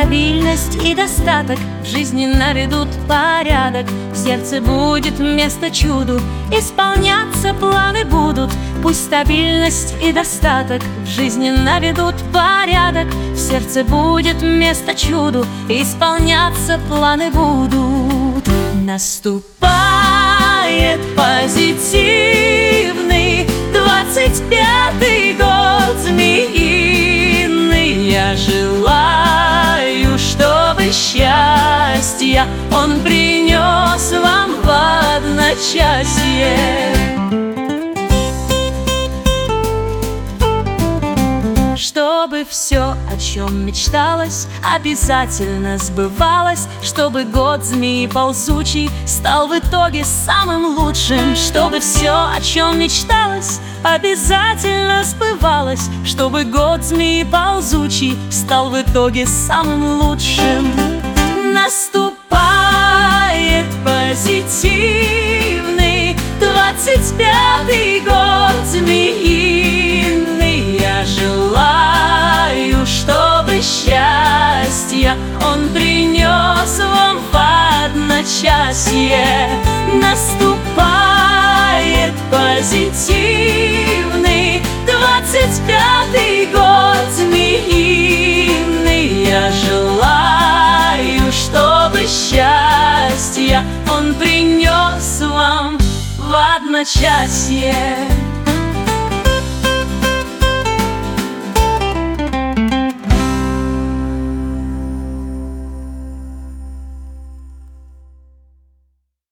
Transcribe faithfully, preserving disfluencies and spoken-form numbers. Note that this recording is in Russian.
стабильность и достаток в жизни наведут порядок. В сердце будет место чуду, исполняться планы будут. Пусть стабильность и достаток в жизни наведут порядок. В сердце будет место чуду, исполняться планы будут. Наступает позитивный двадцать пятый год змеиный. Я желаю, чтобы счастье он принес вам в одночасье. Чтобы все, о чем мечталось, обязательно сбывалось. Чтобы год змеи ползучий стал в итоге самым лучшим. Чтобы все, о чем мечталось, обязательно сбывалось. Чтобы год змеи ползучий стал в итоге самым лучшим. Наступает позитивный двадцать пятый год змеиный. Я желаю, чтобы счастье он принес вам в одночасье. Наступает позитивный двадцать пятый год змеиный. Я желаю, чтобы счастье он принес вам в одночасье.